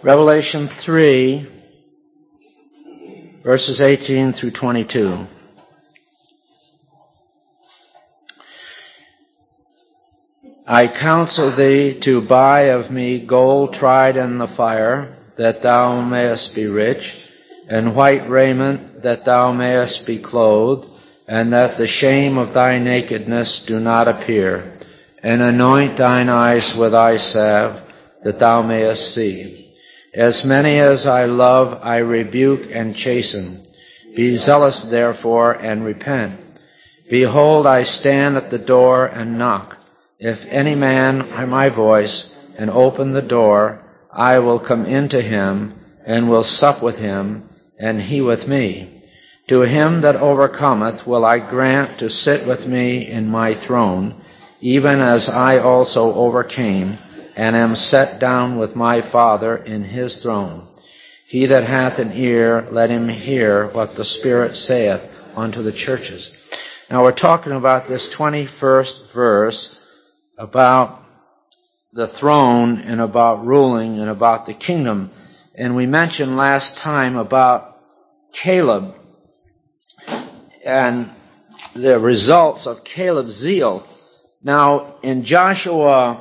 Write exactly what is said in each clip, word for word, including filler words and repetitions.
Revelation three, verses eighteen through twenty-two. I counsel thee to buy of me gold tried in the fire, that thou mayest be rich, and white raiment, that thou mayest be clothed, and that the shame of thy nakedness do not appear, and anoint thine eyes with eye salve, that thou mayest see. As many as I love, I rebuke and chasten. Be zealous, therefore, and repent. Behold, I stand at the door and knock. If any man hear my voice and open the door, I will come into him and will sup with him, and he with me. To him that overcometh will I grant to sit with me in my throne, even as I also overcame, and am set down with my Father in his throne. He that hath an ear, let him hear what the Spirit saith unto the churches. Now we're talking about this twenty-first verse, about the throne and about ruling and about the kingdom. And we mentioned last time about Caleb and the results of Caleb's zeal. Now, in Joshua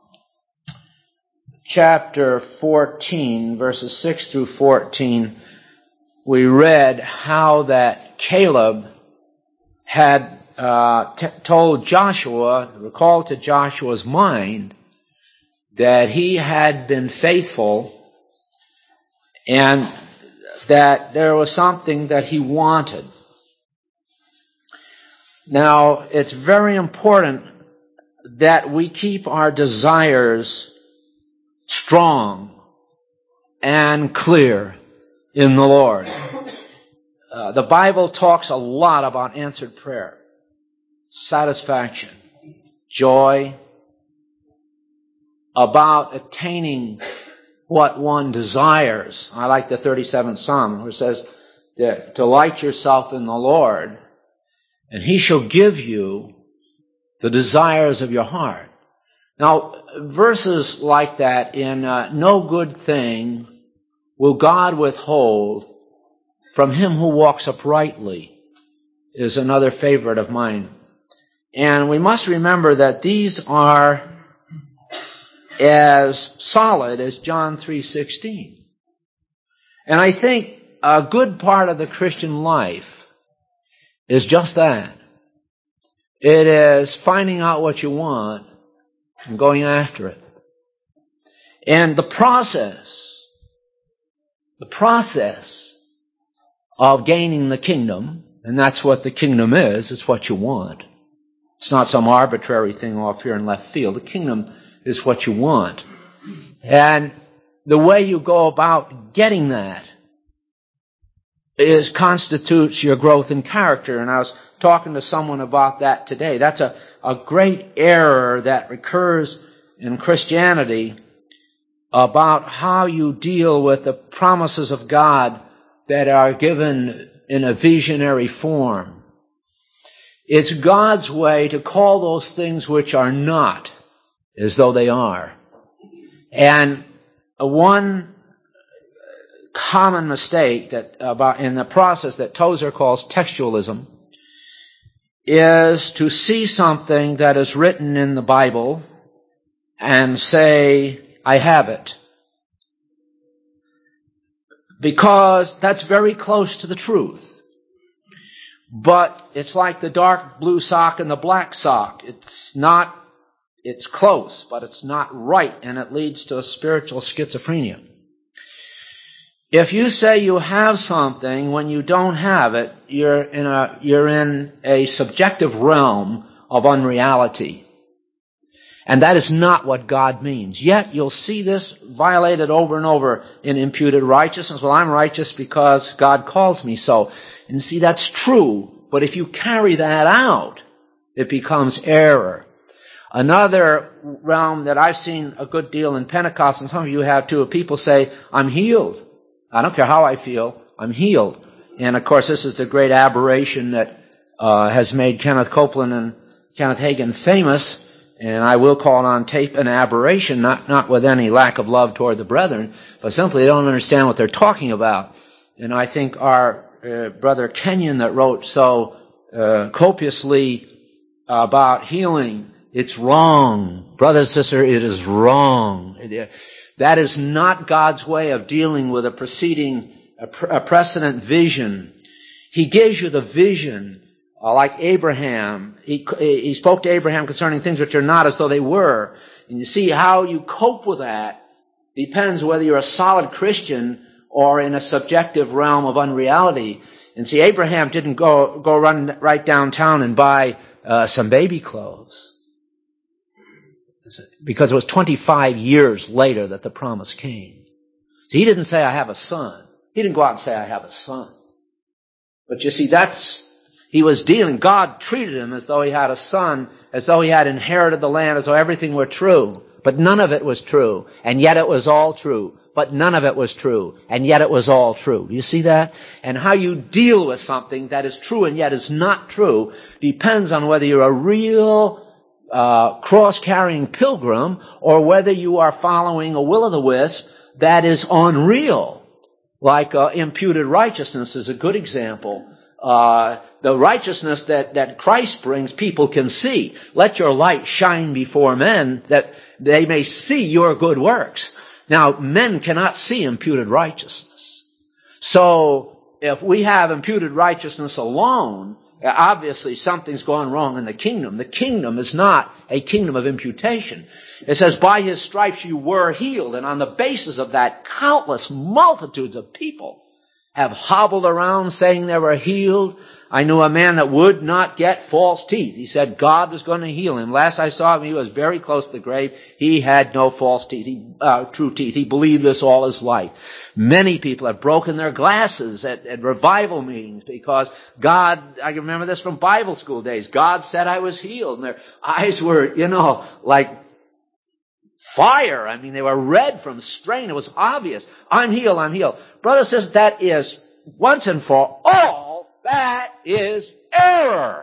chapter fourteen, verses six through fourteen, we read how that Caleb had uh, t- told Joshua, recalled to Joshua's mind, that he had been faithful and that there was something that he wanted. Now, it's very important that we keep our desires strong and clear in the Lord. Uh, the Bible talks a lot about answered prayer, satisfaction, joy, about attaining what one desires. I like the thirty-seventh Psalm, where it says, delight yourself in the Lord, and he shall give you the desires of your heart. Now, verses like that in uh, no good thing will God withhold from him who walks uprightly is another favorite of mine. And we must remember that these are as solid as John three sixteen. And I think a good part of the Christian life is just that. It is finding out what you want and going after it. And the process, the process of gaining the kingdom, and that's what the kingdom is, it's what you want. It's not some arbitrary thing off here in left field. The kingdom is what you want. And the way you go about getting that is constitutes your growth in character. And I was talking to someone about that today. That's a, a great error that recurs in Christianity about how you deal with the promises of God that are given in a visionary form. It's God's way to call those things which are not as though they are. And one common mistake that about in the process that Tozer calls textualism is to see something that is written in the Bible and say, I have it. Because that's very close to the truth. But it's like the dark blue sock and the black sock. It's not, it's close, but it's not right, and it leads to a spiritual schizophrenia. If you say you have something when you don't have it, you're in a, you're in a subjective realm of unreality. And that is not what God means. Yet you'll see this violated over and over in imputed righteousness. Well, I'm righteous because God calls me so. And see, that's true. But if you carry that out, it becomes error. Another realm that I've seen a good deal in Pentecost, and some of you have too, people say, I'm healed. I don't care how I feel, I'm healed. And of course, this is the great aberration that uh, has made Kenneth Copeland and Kenneth Hagin famous. and I will call it on tape, an aberration, not, not with any lack of love toward the brethren, but simply they don't understand what they're talking about. And I think our uh, brother Kenyon that wrote so uh, copiously about healing, it's wrong. Brother, sister, it is wrong. It, that is not God's way of dealing with a preceding, a, pre- a precedent vision. He gives you the vision. Uh, like Abraham, he, he spoke to Abraham concerning things which are not as though they were. And you see how you cope with that depends whether you're a solid Christian or in a subjective realm of unreality. And see, Abraham didn't go go run right downtown and buy uh, some baby clothes, because it was twenty-five years later that the promise came. So he didn't say, I have a son. He didn't go out and say, I have a son. But you see, that's He was dealing, God treated him as though he had a son, as though he had inherited the land, as though everything were true. But none of it was true. And yet it was all true. But none of it was true. And yet it was all true. Do you see that? And how you deal with something that is true and yet is not true depends on whether you're a real uh, cross-carrying pilgrim or whether you are following a will-o'-the-wisp that is unreal. Like uh, imputed righteousness is a good example. Uh, the righteousness that, that Christ brings, people can see. Let your light shine before men that they may see your good works. Now, men cannot see imputed righteousness. So, if we have imputed righteousness alone, obviously something's gone wrong in the kingdom. The kingdom is not a kingdom of imputation. It says, by his stripes you were healed. And on the basis of that, countless multitudes of people have hobbled around saying they were healed. I knew a man that would not get false teeth. He said God was going to heal him. Last I saw him, he was very close to the grave. He had no false teeth, he, uh, true teeth. He believed this all his life. Many people have broken their glasses at, at revival meetings because God, I can remember this from Bible school days, God said I was healed. And their eyes were, you know, like fire. I mean, they were red from strain. It was obvious. I'm healed, I'm healed. Brother says that is, once and for all, that is error.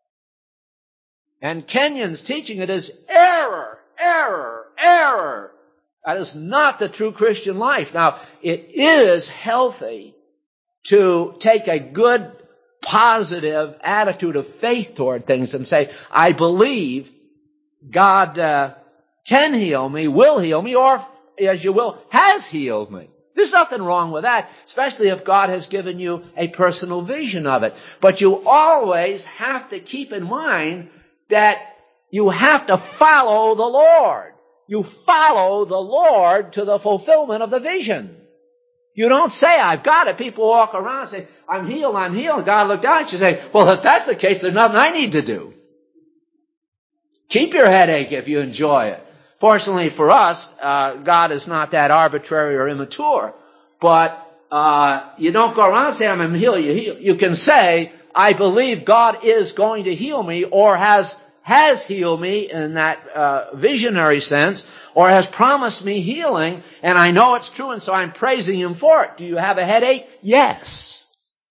And Kenyon's teaching it is error, error, error. That is not the true Christian life. Now, it is healthy to take a good, positive attitude of faith toward things and say, I believe God uh, can heal me, will heal me, or, as you will, has healed me. There's nothing wrong with that, especially if God has given you a personal vision of it. But you always have to keep in mind that you have to follow the Lord. You follow the Lord to the fulfillment of the vision. You don't say, I've got it. People walk around and say, I'm healed, I'm healed. God looked down and you say, well, if that's the case, there's nothing I need to do. Keep your headache if you enjoy it. Fortunately for us, uh, God is not that arbitrary or immature. But uh, you don't go around and say, I'm healed. You, heal. You can say, I believe God is going to heal me, or has has healed me in that uh, visionary sense, or has promised me healing, and I know it's true, and so I'm praising Him for it. Do you have a headache? Yes.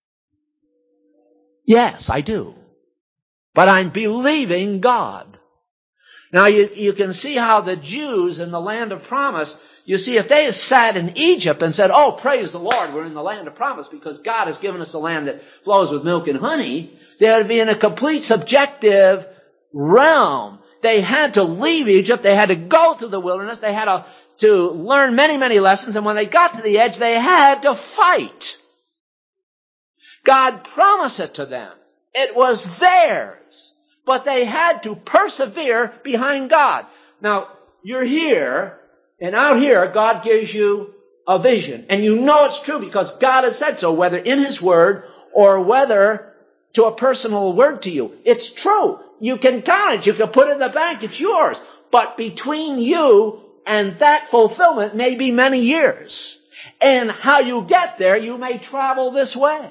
Yes, I do. But I'm believing God. Now, you, you can see how the Jews in the land of promise, you see, if they had sat in Egypt and said, oh, praise the Lord, we're in the land of promise because God has given us a land that flows with milk and honey, they would be in a complete subjective realm. They had to leave Egypt. They had to go through the wilderness. They had to, to learn many, many lessons. And when they got to the edge, they had to fight. God promised it to them. It was theirs. But they had to persevere behind God. Now, you're here, and out here, God gives you a vision. And you know it's true because God has said so, whether in His Word or whether to a personal word to you. It's true. You can count it. You can put it in the bank. It's yours. But between you and that fulfillment may be many years. And how you get there, you may travel this way.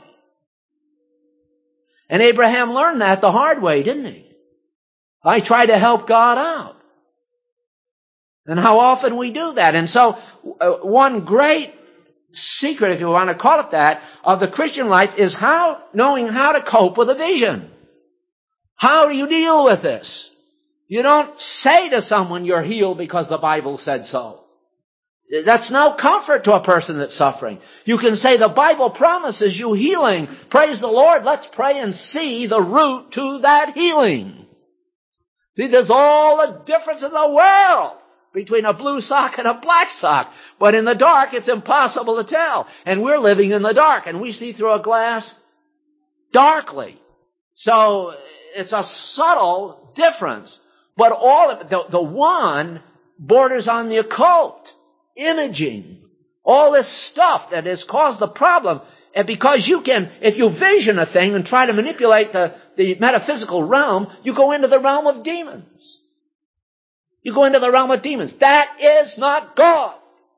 And Abraham learned that the hard way, didn't he? I try to help God out. And how often we do that. And so, uh, one great secret, if you want to call it that, of the Christian life is how, knowing how to cope with a vision. How do you deal with this? You don't say to someone you're healed because the Bible said so. That's no comfort to a person that's suffering. You can say the Bible promises you healing. Praise the Lord. Let's pray and see the root to that healing. See, there's all the difference in the world between a blue sock and a black sock. But in the dark, it's impossible to tell. And we're living in the dark, and we see through a glass darkly. So it's a subtle difference. But all of it, the, the one borders on the occult, imaging, all this stuff that has caused the problem. And because you can, if you vision a thing and try to manipulate the, the metaphysical realm, you go into the realm of demons. You go into the realm of demons. That is not God.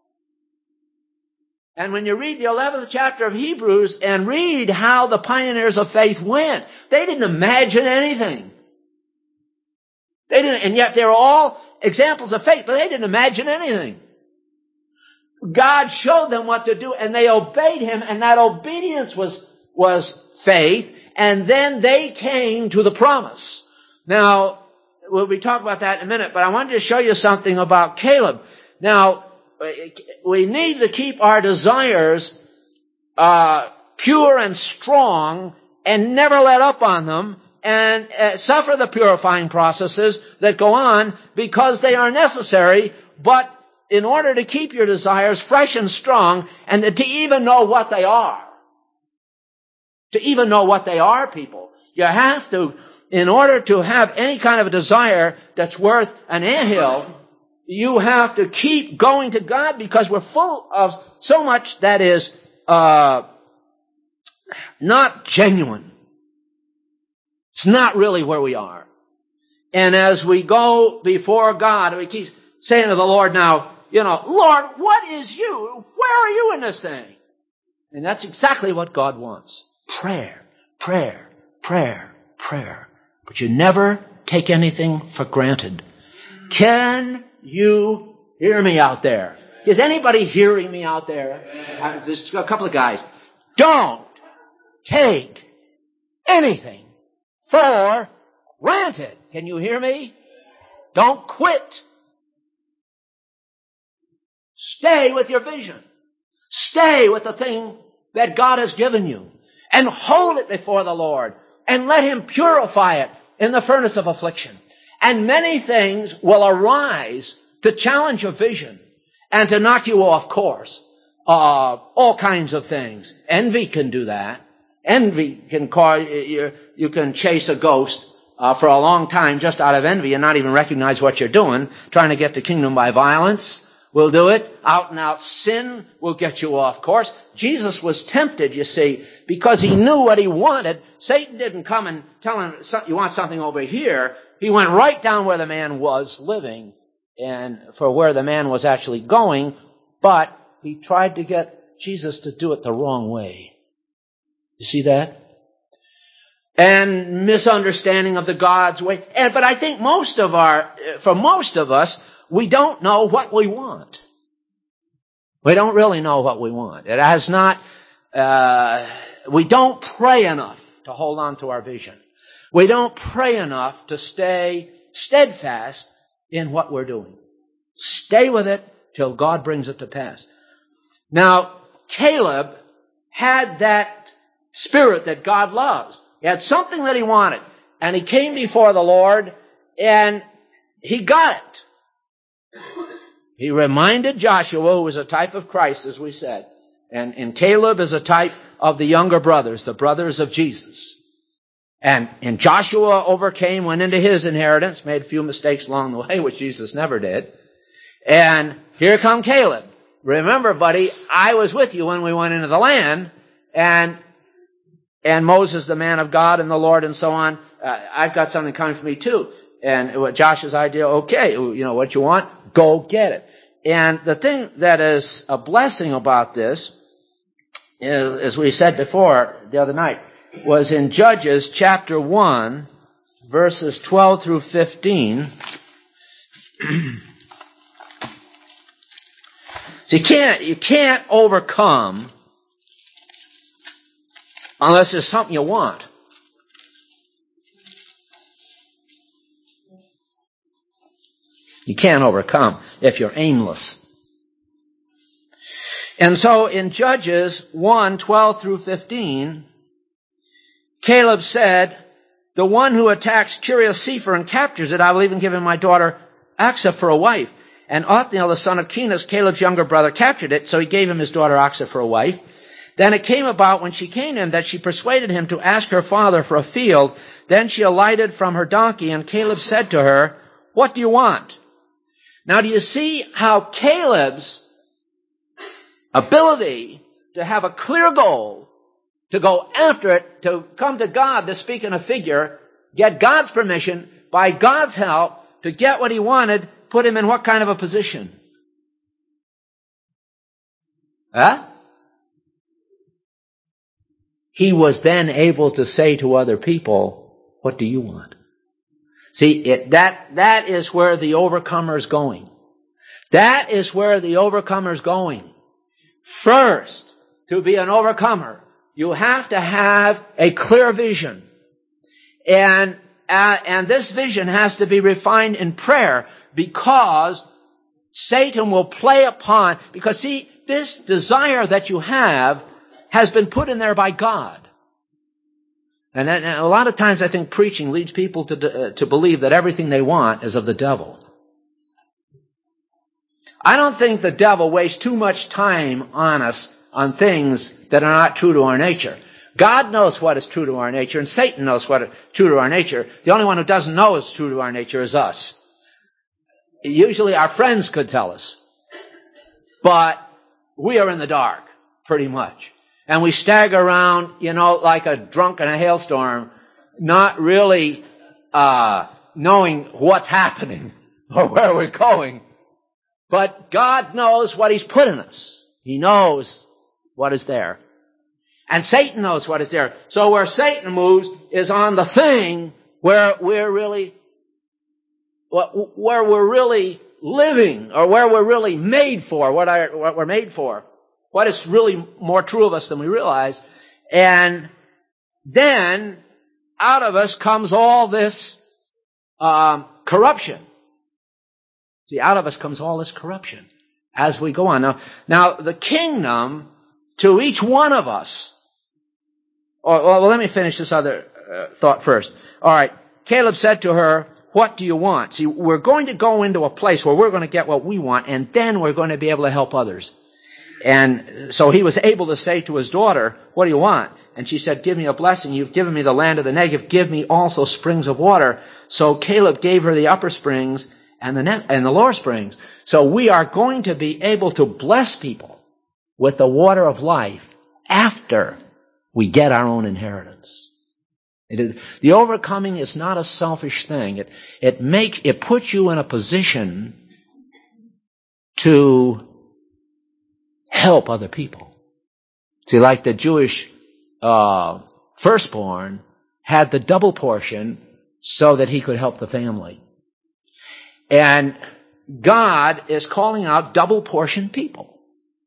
And when you read the eleventh chapter of Hebrews and read how the pioneers of faith went, they didn't imagine anything. They didn't, and yet they're all examples of faith, but they didn't imagine anything. God showed them what to do, and they obeyed Him, and that obedience was, was faith, and then they came to the promise. Now, we'll be talking about that in a minute, but I wanted to show you something about Caleb. Now, we need to keep our desires uh, pure and strong and never let up on them, and uh, suffer the purifying processes that go on because they are necessary, but in order to keep your desires fresh and strong and to even know what they are. To even know what they are, people. You have to, in order to have any kind of a desire that's worth an anthill, you have to keep going to God because we're full of so much that is uh, not genuine. It's not really where we are. And as we go before God, we keep saying to the Lord now, you know, Lord, what is you? Where are you in this thing? And that's exactly what God wants. Prayer, prayer, prayer, prayer. But you never take anything for granted. Can you hear me out there? Is anybody hearing me out there? Uh, there's a couple of guys. Don't take anything for granted. Can you hear me? Don't quit. Stay with your vision. Stay with the thing that God has given you. And hold it before the Lord. And let Him purify it in the furnace of affliction. And many things will arise to challenge your vision and to knock you off course. Uh, all kinds of things. Envy can do that. Envy can cause you, you can chase a ghost uh, for a long time just out of envy and not even recognize what you're doing. Trying to get the kingdom by violence will do it. Out and out sin will get you off course. Jesus was tempted, you see, because He knew what He wanted. Satan didn't come and tell Him, you want something over here. He went right down where the man was living and for where the man was actually going, but he tried to get Jesus to do it the wrong way. You see that? And misunderstanding of the God's way. And, but I think most of our, for most of us, we don't know what we want. We don't really know what we want. It has not, uh, we don't pray enough to hold on to our vision. We don't pray enough to stay steadfast in what we're doing. Stay with it till God brings it to pass. Now, Caleb had that spirit that God loves. He had something that he wanted. And he came before the Lord and he got it. He reminded Joshua, who was a type of Christ, as we said. And, and Caleb is a type of the younger brothers, the brothers of Jesus. And, and Joshua overcame, went into his inheritance, made a few mistakes along the way, which Jesus never did. And here come Caleb. Remember, buddy, I was with you when we went into the land, and and Moses, the man of God, and the Lord, and so on. Uh, I've got something coming for me too. And what Josh's idea, okay, you know what you want? Go get it. And the thing that is a blessing about this, is, as we said before the other night, was in Judges chapter one, verses twelve through fifteen. So you can't, you can't overcome unless there's something you want. You can't overcome if you're aimless. And so in Judges one, twelve through fifteen, Caleb said, the one who attacks Kiriath Sepher and captures it, I will even give him my daughter Achsah for a wife. And Othniel, the son of Kenaz, Caleb's younger brother, captured it, so he gave him his daughter Achsah for a wife. Then it came about when she came to him that she persuaded him to ask her father for a field. Then she alighted from her donkey, and Caleb said to her, what do you want? Now do you see how Caleb's ability to have a clear goal, to go after it, to come to God to speak in a figure, get God's permission, by God's help, to get what he wanted, put him in what kind of a position? Huh? He was then able to say to other people, what do you want? See, it, that, that is where the overcomer is going. That is where the overcomer is going. First, to be an overcomer, you have to have a clear vision. And, uh, and this vision has to be refined in prayer, because Satan will play upon, because see, this desire that you have has been put in there by God. And, that, and a lot of times I think preaching leads people to, uh, to believe that everything they want is of the devil. I don't think the devil wastes too much time on us on things that are not true to our nature. God knows what is true to our nature, and Satan knows what is true to our nature. The only one who doesn't know what's true to our nature is us. Usually our friends could tell us. But we are in the dark, pretty much. And we stagger around, you know, like a drunk in a hailstorm, not really uh knowing what's happening or where we're going. But God knows what he's put in us. He knows what is there. And Satan knows what is there. So where Satan moves is on the thing where we're really, where we're really living, or where we're really made for, what, I, what we're made for. What is really more true of us than we realize. And then out of us comes all this um, corruption. See, out of us comes all this corruption as we go on. Now, now the kingdom to each one of us. Or, well, let me finish this other uh, thought first. All right. Caleb said to her, what do you want? See, we're going to go into a place where we're going to get what we want, and then we're going to be able to help others. And so he was able to say to his daughter, what do you want? And she said, give me a blessing. You've given me the land of the Negev. Give me also springs of water. So Caleb gave her the upper springs and the, ne- and the lower springs. So we are going to be able to bless people with the water of life after we get our own inheritance. It is, the overcoming is not a selfish thing. It, it make, it puts you in a position to help other people. See, like the Jewish uh, firstborn had the double portion so that he could help the family. And God is calling out double portion people.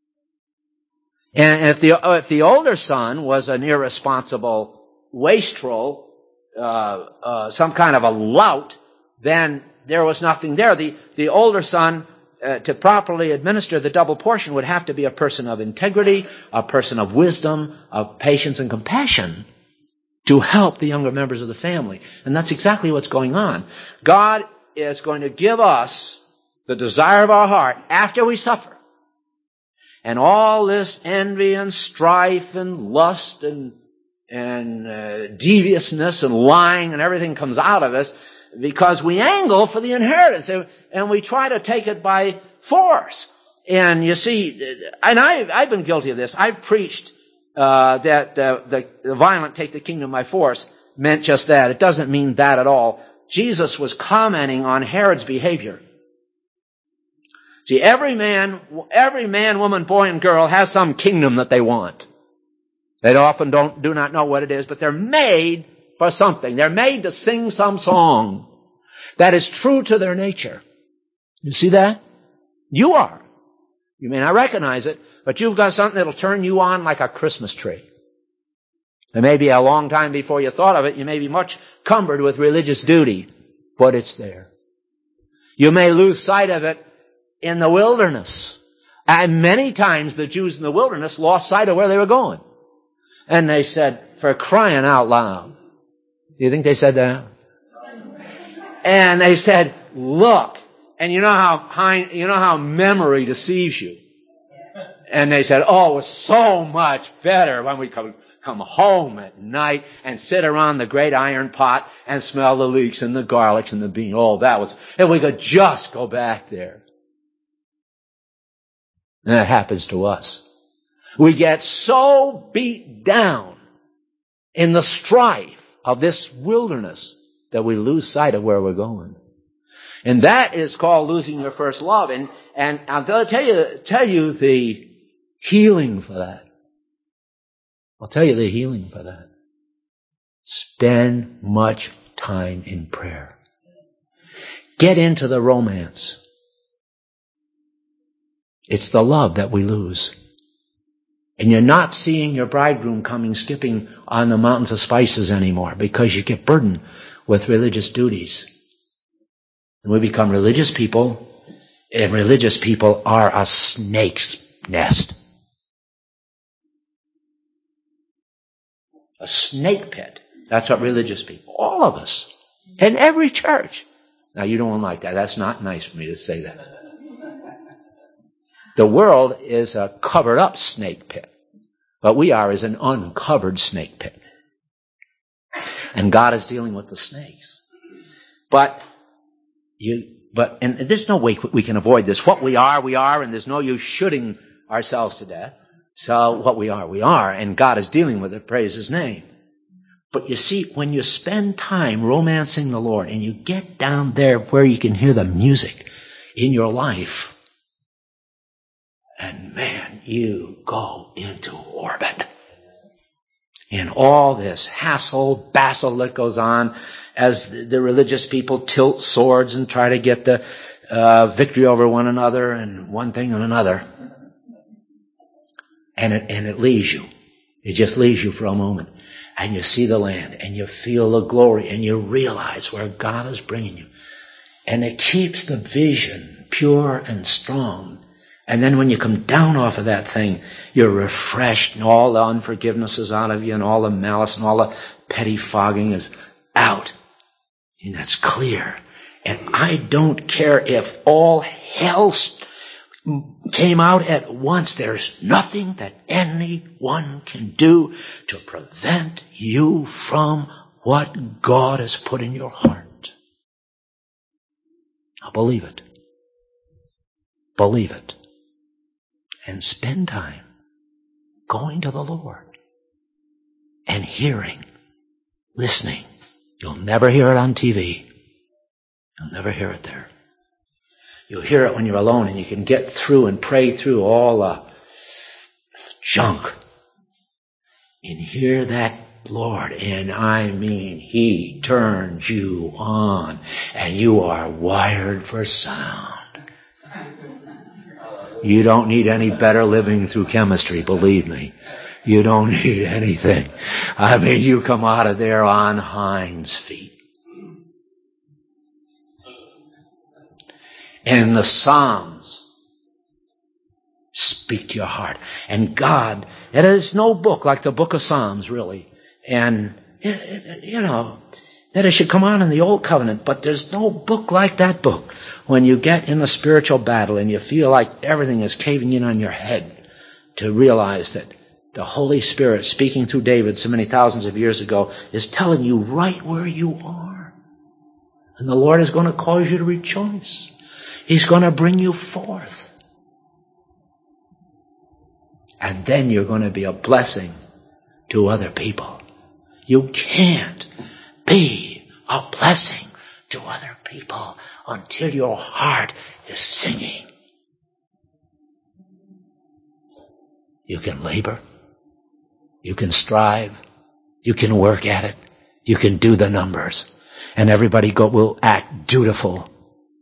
And if the if the older son was an irresponsible wastrel, uh, uh, some kind of a lout, then there was nothing there. The the older son, uh, to properly administer the double portion, would have to be a person of integrity, a person of wisdom, of patience and compassion, to help the younger members of the family. And that's exactly what's going on. God is going to give us the desire of our heart after we suffer. And all this envy and strife and lust and and uh, deviousness and lying and everything comes out of us because we angle for the inheritance, and, and we try to take it by force. And you see, and I've, I've been guilty of this. I've preached uh, that uh, the, the violent take the kingdom by force meant just that. It doesn't mean that at all. Jesus was commenting on Herod's behavior. See, every man, every man, woman, boy, and girl has some kingdom that they want. They often don't, do not know what it is, but they're made for something. They're made to sing some song that is true to their nature. You see that? You are. You may not recognize it, but you've got something that'll turn you on like a Christmas tree. It may be a long time before you thought of it. You may be much cumbered with religious duty, but it's there. You may lose sight of it in the wilderness. And many times the Jews in the wilderness lost sight of where they were going. And they said, for crying out loud. Do you think they said that? And they said, look. And you know how high, you know how memory deceives you. And they said, oh, it was so much better when we come, come home at night and sit around the great iron pot and smell the leeks and the garlics and the beans. Oh, that was, and we could just go back there. And that happens to us. We get so beat down in the strife of this wilderness that we lose sight of where we're going. And that is called losing your first love. And, and I'll tell you, tell you the healing for that. I'll tell you the healing for that. Spend much time in prayer. Get into the romance. It's the love that we lose. And you're not seeing your bridegroom coming skipping on the mountains of spices anymore because you get burdened with religious duties. And we become religious people, and religious people are a snake's nest. A snake pit. That's what religious people, all of us, in every church. Now you don't like that. That's not nice for me to say that. The world is a covered up snake pit. What we are is an uncovered snake pit. And God is dealing with the snakes. But you, but, and there's no way we can avoid this. What we are, we are, and there's no use shooting ourselves to death. So what we are, we are, and God is dealing with it. Praise His name. But you see, when you spend time romancing the Lord and you get down there where you can hear the music in your life, and man, you go into orbit. And all this hassle, bastle that goes on as the, the religious people tilt swords and try to get the uh, victory over one another and one thing and another. And it, and it leaves you. It just leaves you for a moment. And you see the land and you feel the glory and you realize where God is bringing you. And it keeps the vision pure and strong. And then when you come down off of that thing, you're refreshed and all the unforgiveness is out of you and all the malice and all the pettifogging is out. And that's clear. And I don't care if all hell came out at once. There's nothing that anyone can do to prevent you from what God has put in your heart. Now believe it. Believe it. And spend time going to the Lord and hearing, listening. You'll never hear it on T V. You'll never hear it there. You'll hear it when you're alone and you can get through and pray through all the junk and hear that Lord. And I mean, He turns you on and you are wired for sound. You don't need any better living through chemistry, believe me. You don't need anything. I mean, you come out of there on hinds feet. And the Psalms speak to your heart. And God, it is no book like the book of Psalms, really. And, you know, that it should come on in the Old Covenant, but there's no book like that book. When you get in a spiritual battle and you feel like everything is caving in on your head, to realize that the Holy Spirit, speaking through David so many thousands of years ago, is telling you right where you are. And the Lord is going to cause you to rejoice. He's going to bring you forth. And then you're going to be a blessing to other people. You can't be a blessing to other people until your heart is singing. You can labor. You can strive. You can work at it. You can do the numbers. And everybody go, will act dutiful.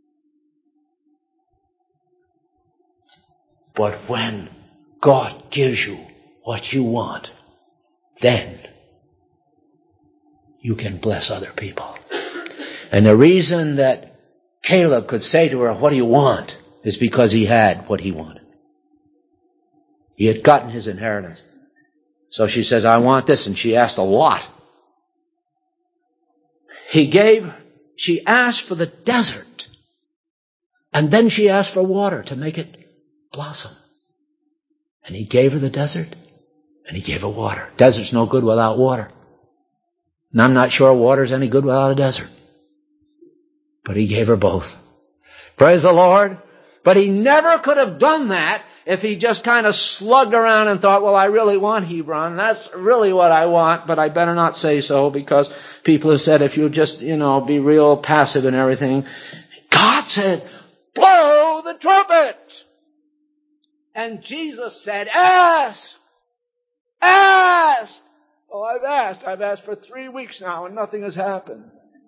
But when God gives you what you want, then you can bless other people. And the reason that Caleb could say to her, what do you want? Is because he had what he wanted. He had gotten his inheritance. So she says, I want this. And she asked a lot. He gave, she asked for the desert. And then she asked for water to make it blossom. And he gave her the desert. And he gave her water. Desert's no good without water. And I'm not sure water's any good without a desert. But he gave her both. Praise the Lord. But he never could have done that if he just kind of slugged around and thought, well, I really want Hebron. That's really what I want, but I better not say so because people have said if you just, you know, be real passive and everything. God said, blow the trumpet. And Jesus said, ask. Ask. Well, I've asked. I've asked for three weeks now and nothing has happened.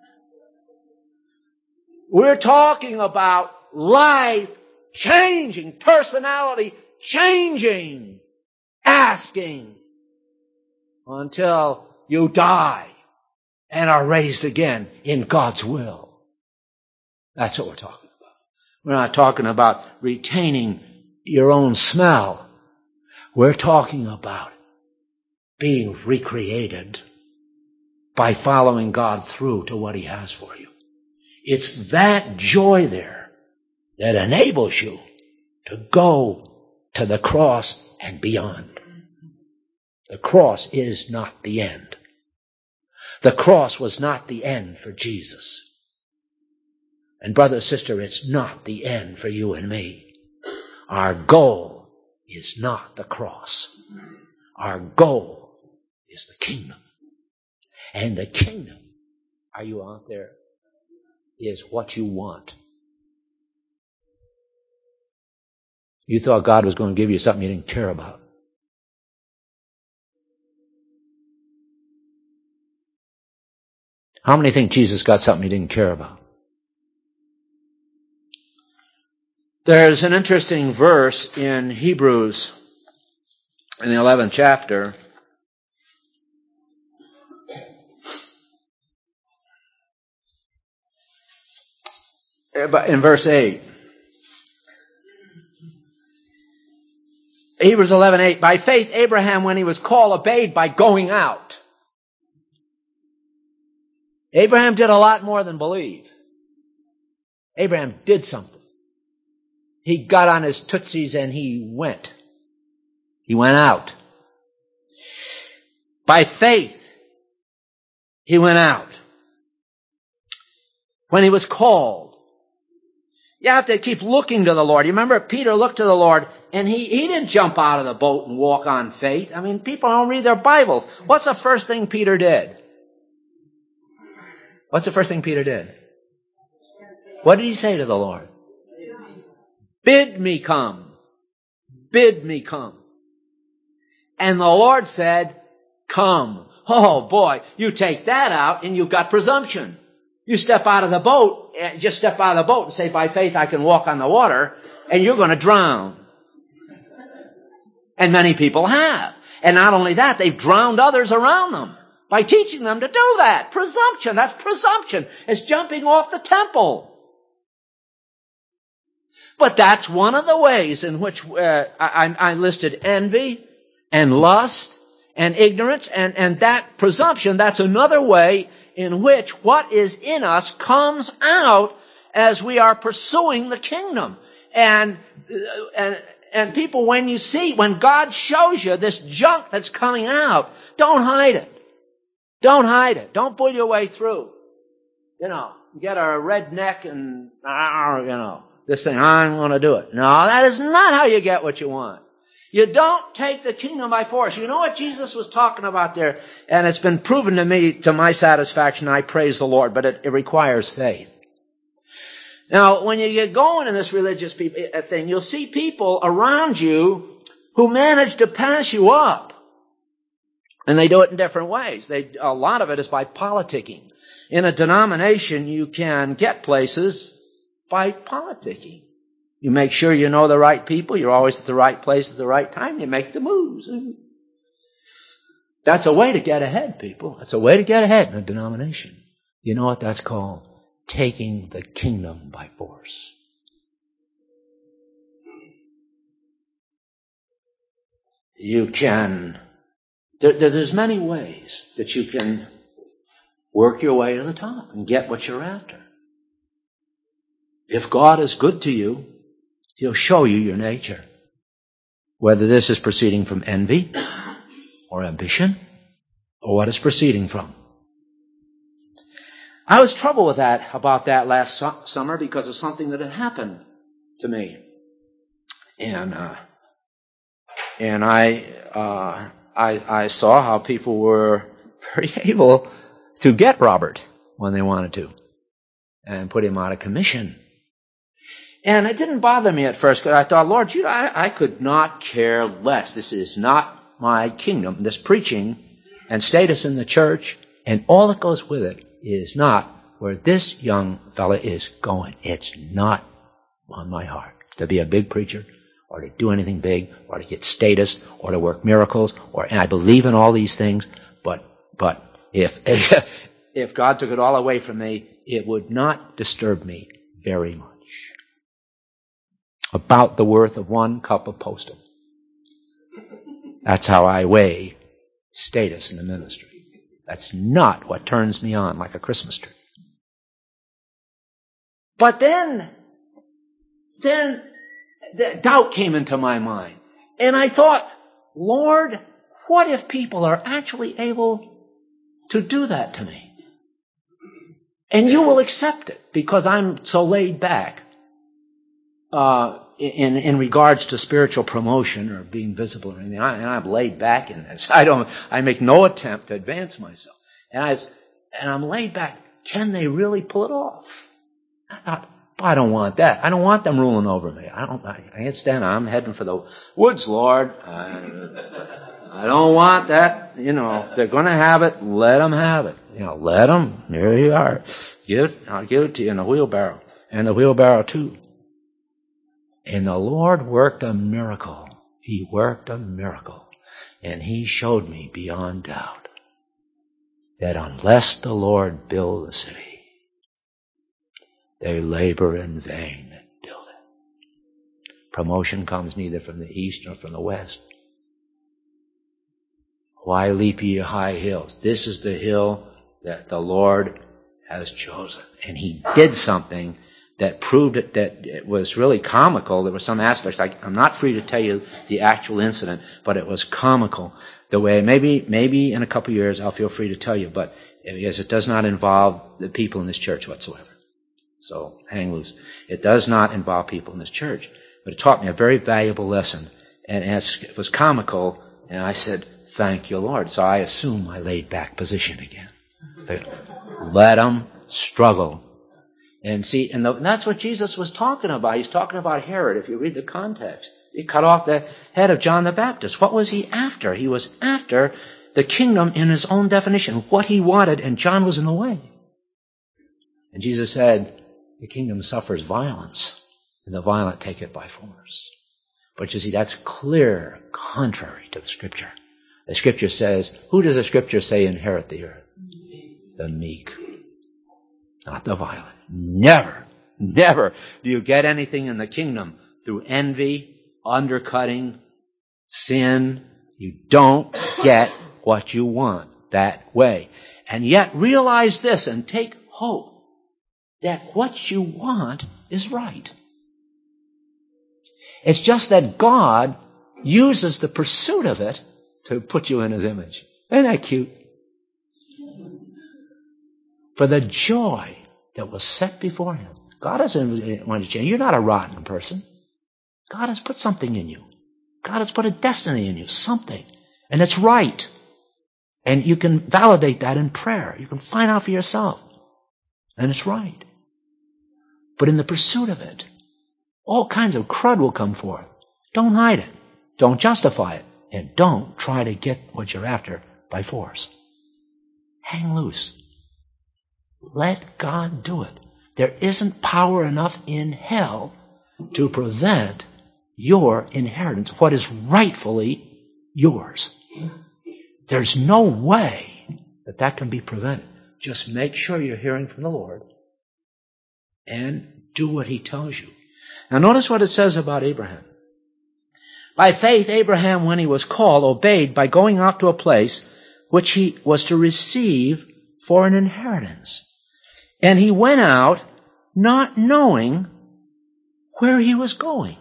We're talking about life changing, personality changing, asking until you die and are raised again in God's will. That's what we're talking about. We're not talking about retaining your own smell. We're talking about being recreated by following God through to what He has for you. It's that joy there that enables you to go to the cross and beyond. The cross is not the end. The cross was not the end for Jesus. And brother, sister, it's not the end for you and me. Our goal is not the cross. Our goal is the kingdom. And the kingdom, are you out there, is what you want. You thought God was going to give you something you didn't care about. How many think Jesus got something he didn't care about? There's an interesting verse in Hebrews in the eleventh chapter. In verse eight. Hebrews eleven eight. By faith, Abraham, when he was called, obeyed by going out. Abraham did a lot more than believe. Abraham did something. He got on his tootsies and he went. He went out. By faith, he went out. When he was called. You have to keep looking to the Lord. You remember Peter looked to the Lord and he, he didn't jump out of the boat and walk on faith. I mean, people don't read their Bibles. What's the first thing Peter did? What's the first thing Peter did? What did he say to the Lord? Bid me come. Bid me come. And the Lord said, come. Oh boy, you take that out and you've got presumption. You step out of the boat, just step out of the boat and say, by faith I can walk on the water, and you're going to drown. And many people have. And not only that, they've drowned others around them by teaching them to do that. Presumption, that's presumption. It's jumping off the temple. But that's one of the ways in which uh, I, I listed envy and lust and ignorance, and, and that presumption, that's another way in which what is in us comes out as we are pursuing the kingdom. And, and, and people, when you see, when God shows you this junk that's coming out, don't hide it. Don't hide it. Don't pull your way through. You know, get a red neck and, you know, this thing, I'm going to do it. No, that is not how you get what you want. You don't take the kingdom by force. You know what Jesus was talking about there? And it's been proven to me, to my satisfaction, I praise the Lord, but it, it requires faith. Now, when you get going in this religious thing, you'll see people around you who manage to pass you up. And they do it in different ways. They, a lot of it is by politicking. In a denomination, you can get places by politicking. You make sure you know the right people. You're always at the right place at the right time. You make the moves. That's a way to get ahead, people. That's a way to get ahead in a denomination. You know what that's called? taking the kingdom by force. You can, there, there's many ways that you can work your way to the top and get what you're after. If God is good to you, He'll show you your nature. Whether this is proceeding from envy or ambition or what it's proceeding from. I was troubled with that, about that last su- summer because of something that had happened to me. And, uh, and I, uh, I, I saw how people were very able to get Robert when they wanted to and put him out of commission. And it didn't bother me at first because I thought, Lord, you know, I, I could not care less. This is not my kingdom. This preaching and status in the church and all that goes with it is not where this young fella is going. It's not on my heart to be a big preacher or to do anything big or to get status or to work miracles. Or, and I believe in all these things, but but if if God took it all away from me, it would not disturb me very much. About the worth of one cup of postum. That's how I weigh status in the ministry. That's not what turns me on like a Christmas tree. But then, then the doubt came into my mind. And I thought, Lord, what if people are actually able to do that to me? And you will accept it because I'm so laid back. Uh, in, in regards to spiritual promotion or being visible or anything, I, and I'm laid back in this. I don't, I make no attempt to advance myself. And I was, and I'm laid back. Can they really pull it off? I thought, I don't want that. I don't want them ruling over me. I don't, I can't stand it. I'm heading for the woods, Lord. I, I don't want that. You know, if they're going to have it, let them have it. You know, let them. Here you are. Give it, I'll give it to you in a wheelbarrow. And the wheelbarrow too. And the Lord worked a miracle. He worked a miracle. And He showed me beyond doubt that unless the Lord build the city, they labor in vain that build it. Promotion comes neither from the east nor from the west. Why leap ye high hills? This is the hill that the Lord has chosen. And He did something that proved it, that it was really comical. There were some aspects, I, I'm not free to tell you the actual incident, but it was comical. The way, maybe maybe in a couple of years I'll feel free to tell you, but because it does not involve the people in this church whatsoever. So hang loose. It does not involve people in this church. But it taught me a very valuable lesson. And as it was comical, and I said, thank you, Lord. So I assume my laid back position again. Let them struggle. And see, and, the, and that's what Jesus was talking about. He's talking about Herod, if you read the context. He cut off the head of John the Baptist. What was he after? He was after the kingdom in his own definition, what he wanted, and John was in the way. And Jesus said, the kingdom suffers violence, and the violent take it by force. But you see, that's clear contrary to the Scripture. The Scripture says, who does the Scripture say inherit the earth? The meek. Not the violent. Never, never do you get anything in the kingdom through envy, undercutting, sin. You don't get what you want that way. And yet realize this and take hope that what you want is right. It's just that God uses the pursuit of it to put you in His image. Isn't that cute? For the joy that was set before Him. God doesn't want to change. You're not a rotten person. God has put something in you. God has put a destiny in you, something. And it's right. And you can validate that in prayer. You can find out for yourself. And it's right. But in the pursuit of it, all kinds of crud will come forth. Don't hide it. Don't justify it. And don't try to get what you're after by force. Hang loose. Let God do it. There isn't power enough in hell to prevent your inheritance, what is rightfully yours. There's no way that that can be prevented. Just make sure you're hearing from the Lord and do what he tells you. Now notice what it says about Abraham. By faith, Abraham, when he was called, obeyed by going out to a place which he was to receive for an inheritance. And he went out not knowing where he was going.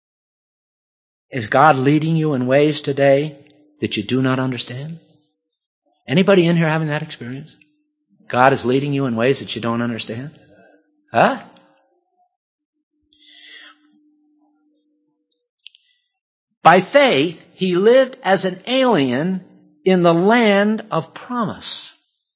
Is God leading you in ways today that you do not understand? Anybody in here having that experience? God is leading you in ways that you don't understand? Huh? By faith, he lived as an alien in the land of promise.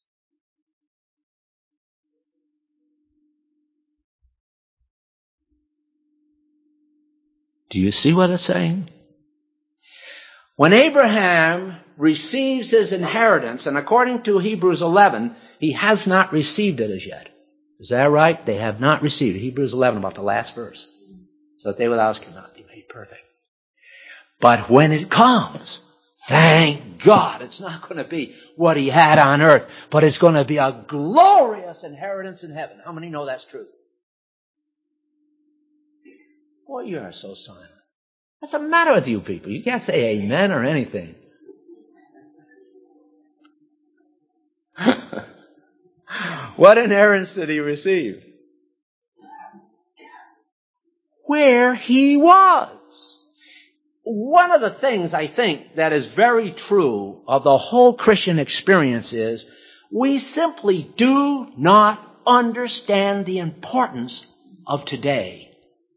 Do you see what it's saying? When Abraham receives his inheritance, and according to Hebrews eleven, he has not received it as yet. Is that right? They have not received it. Hebrews eleven, about the last verse. So that they without us cannot be made perfect. But when it comes, thank God, it's not going to be what he had on earth, but it's going to be a glorious inheritance in heaven. How many know that's true? Boy, you are so silent. What's the matter with you people? You can't say amen or anything. What inheritance did he receive? Where he was. One of the things I think that is very true of the whole Christian experience is we simply do not understand the importance of today.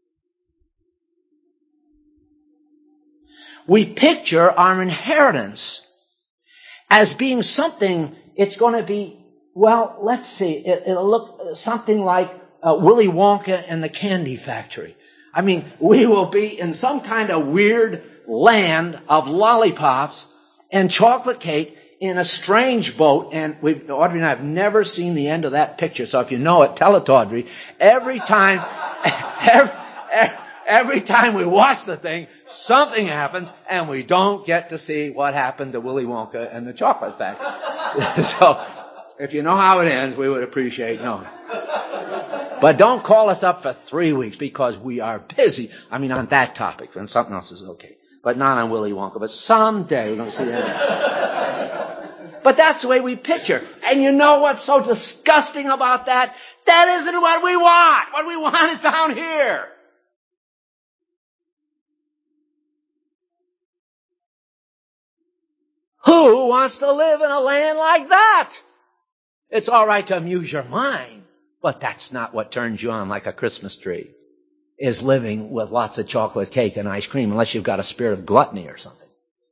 We picture our inheritance as being something, it's going to be, well, let's see, it, it'll look something like uh, Willy Wonka and the Candy Factory. I mean, we will be in some kind of weird land of lollipops and chocolate cake in a strange boat. And we've, Audrey and I have never seen the end of that picture. So if you know it, tell it to Audrey. Every time, every, every time we watch the thing, something happens and we don't get to see what happened to Willy Wonka and the Chocolate Factory. So if you know how it ends, we would appreciate knowing. But don't call us up for three weeks because we are busy. I mean, on that topic. And something else is okay. But not on Willy Wonka. But someday we're going to see that. But that's the way we picture. And you know what's so disgusting about that? That isn't what we want. What we want is down here. Who wants to live in a land like that? It's all right to amuse your mind. But that's not what turns you on like a Christmas tree, is living with lots of chocolate cake and ice cream, unless you've got a spirit of gluttony or something.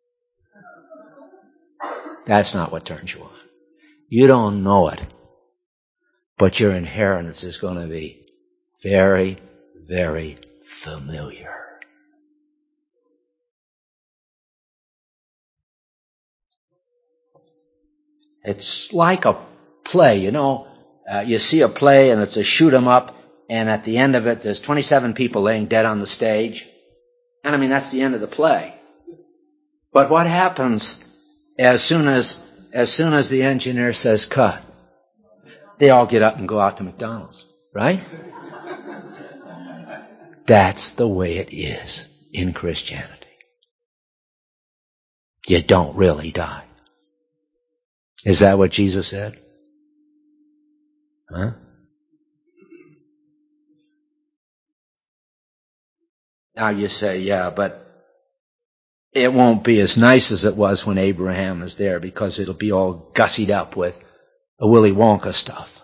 That's not what turns you on. You don't know it, but your inheritance is going to be very, very familiar. It's like a play, you know. Uh, you see a play and it's a shoot 'em up, and at the end of it there's twenty-seven people laying dead on the stage. And I mean, that's the end of the play. But what happens as soon as as soon as the engineer says cut? They all get up and go out to McDonald's, right? That's the way it is in Christianity. You don't really die. Is that what Jesus said? Huh? Now you say, yeah, but it won't be as nice as it was when Abraham is there, because it'll be all gussied up with the Willy Wonka stuff.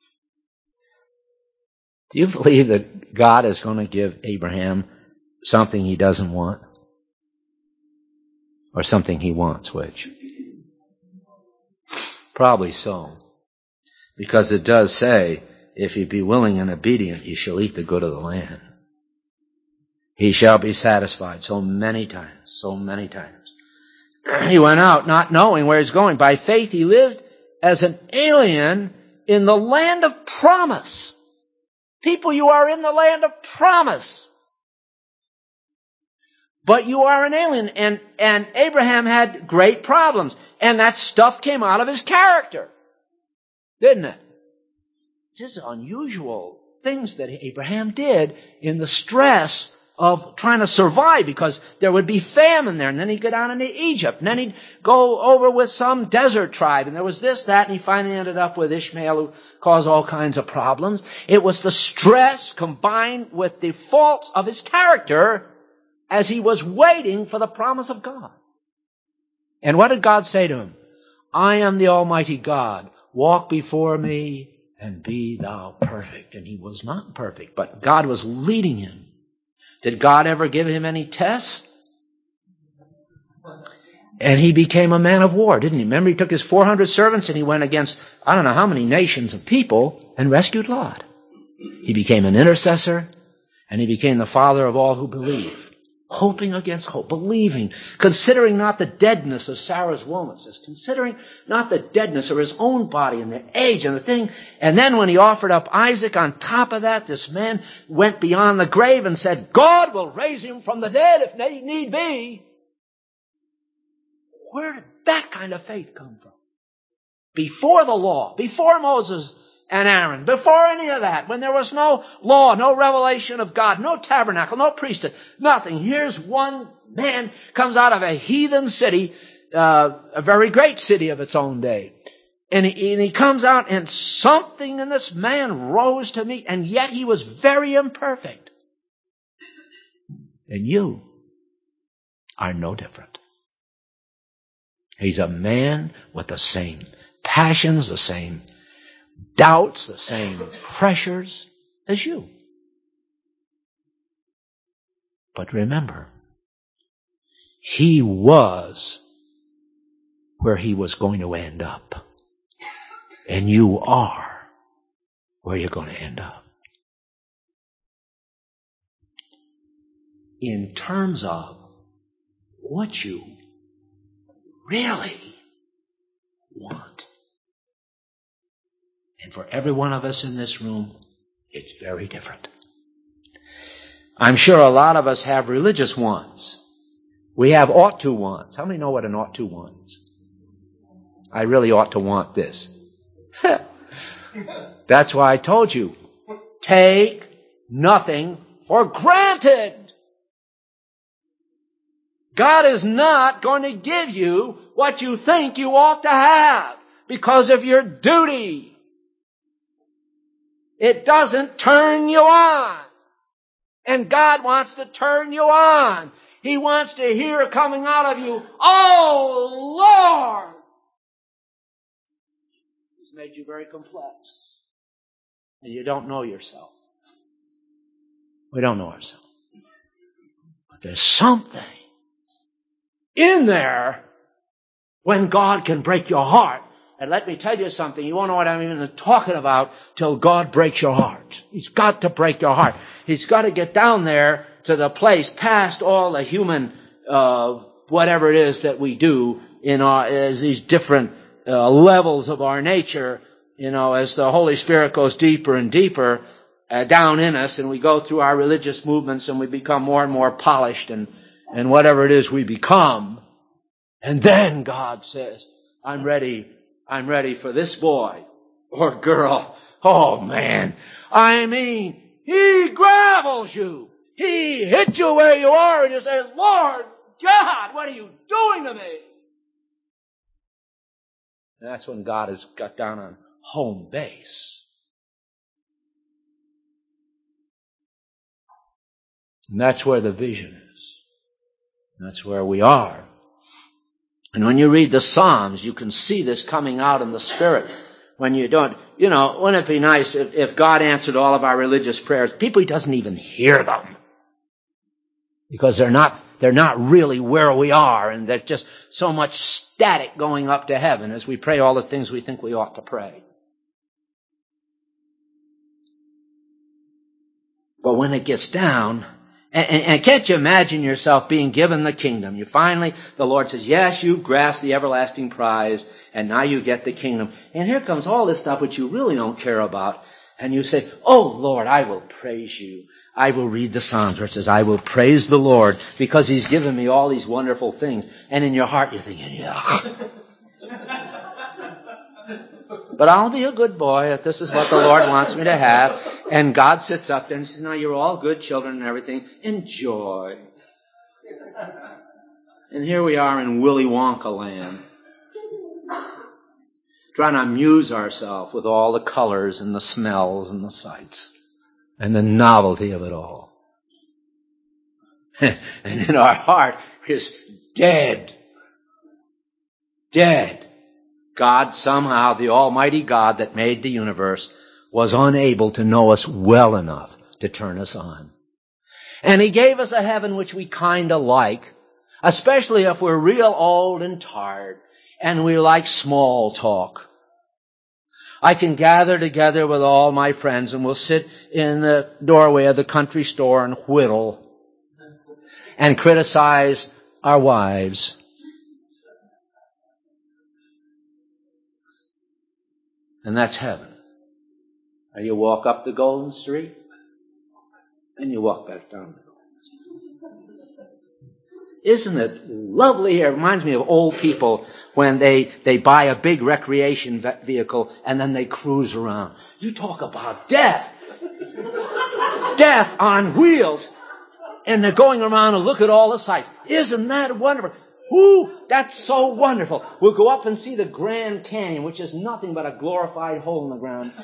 Do you believe that God is going to give Abraham something he doesn't want? Or something he wants, which? Probably so. Because it does say, if you be willing and obedient, you shall eat the good of the land. He shall be satisfied so many times, so many times. He went out not knowing where he's going. By faith he lived as an alien in the land of promise. People, you are in the land of promise. But you are an alien. And, and Abraham had great problems. And that stuff came out of his character. Didn't it? This is an unusual things that Abraham did in the stress of trying to survive, because there would be famine there, and then he'd go down into Egypt, and then he'd go over with some desert tribe, and there was this, that, and he finally ended up with Ishmael, who caused all kinds of problems. It was the stress combined with the faults of his character as he was waiting for the promise of God. And what did God say to him? I am the Almighty God. Walk before me and be thou perfect. And he was not perfect, but God was leading him. Did God ever give him any tests? And he became a man of war, didn't he? Remember, he took his four hundred servants and he went against I don't know how many nations of people and rescued Lot. He became an intercessor, and he became the father of all who believe. Hoping against hope, believing, considering not the deadness of Sarah's womb, it says, considering not the deadness of his own body and the age and the thing. And then when he offered up Isaac, on top of that, this man went beyond the grave and said, God will raise him from the dead if need be. Where did that kind of faith come from? Before the law, before Moses and Aaron, before any of that, when there was no law, no revelation of God, no tabernacle, no priesthood, nothing. Here's one man comes out of a heathen city, uh, a very great city of its own day. And he, and he comes out, and something in this man rose to meet, and yet he was very imperfect. And you are no different. He's a man with the same passions, the same doubts, the same pressures as you. But remember, he was where he was going to end up. And you are where you're going to end up. In terms of what you really want. And for every one of us in this room, it's very different. I'm sure a lot of us have religious wants. We have ought to wants. How many know what an ought to want is? I really ought to want this. That's why I told you, take nothing for granted. God is not going to give you what you think you ought to have because of your duty. It doesn't turn you on. And God wants to turn you on. He wants to hear coming out of you, oh Lord! He's made you very complex. And you don't know yourself. We don't know ourselves. But there's something in there when God can break your heart. And let me tell you something, you won't know what I'm even talking about till God breaks your heart. He's got to break your heart. He's got to get down there to the place past all the human, uh, whatever it is that we do in our, as these different uh, levels of our nature, you know, as the Holy Spirit goes deeper and deeper uh, down in us, and we go through our religious movements and we become more and more polished and, and whatever it is we become. And then God says, I'm ready, I'm ready for this boy or girl. Oh man, I mean, He gravels you. He hits you where you are and you say, Lord God, what are you doing to me? And that's when God has got down on home base. And that's where the vision is. That's where we are. And when you read the Psalms, you can see this coming out in the Spirit. When you don't, you know, wouldn't it be nice if, if God answered all of our religious prayers? People, He doesn't even hear them. Because they're not, they're not really where we are, and there's just so much static going up to heaven as we pray all the things we think we ought to pray. But when it gets down, and, and, and can't you imagine yourself being given the kingdom? You finally, the Lord says, yes, you've grasped the everlasting prize, and now you get the kingdom. And here comes all this stuff which you really don't care about. And you say, oh Lord, I will praise you. I will read the Psalms where it says, I will praise the Lord because He's given me all these wonderful things. And in your heart you're thinking, yeah. But I'll be a good boy if this is what the Lord wants me to have. And God sits up there and says, now you're all good children and everything. Enjoy. And here we are in Willy Wonka land, trying to amuse ourselves with all the colors and the smells and the sights and the novelty of it all. And in our heart is dead. Dead. God somehow, the Almighty God that made the universe, was unable to know us well enough to turn us on. And He gave us a heaven which we kind of like, especially if we're real old and tired and we like small talk. I can gather together with all my friends and we'll sit in the doorway of the country store and whittle and criticize our wives. And that's heaven. Or you walk up the Golden Street and you walk back down the Golden Street. Isn't it lovely here? It reminds me of old people when they, they buy a big recreation vehicle and then they cruise around. You talk about death. Death on wheels. And they're going around and look at all the sights. Isn't that wonderful? Ooh, that's so wonderful. We'll go up and see the Grand Canyon, which is nothing but a glorified hole in the ground.